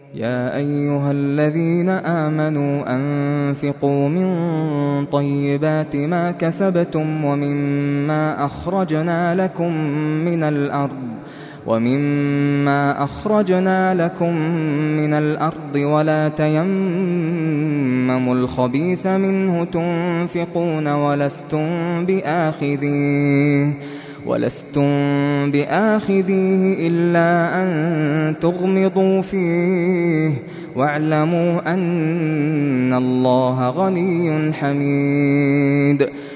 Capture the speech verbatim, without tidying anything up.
يا أيها الذين آمنوا أنفقوا من طيبات ما كسبتم ومما أخرجنا لكم من الأرض ومما أخرجنا لكم من الأرض ولا تيمموا الخبيث منه تنفقون ولستم بآخذيه ولستم بآخذيه إلا أن تغمضوا فيه واعلموا أن الله غني حميد.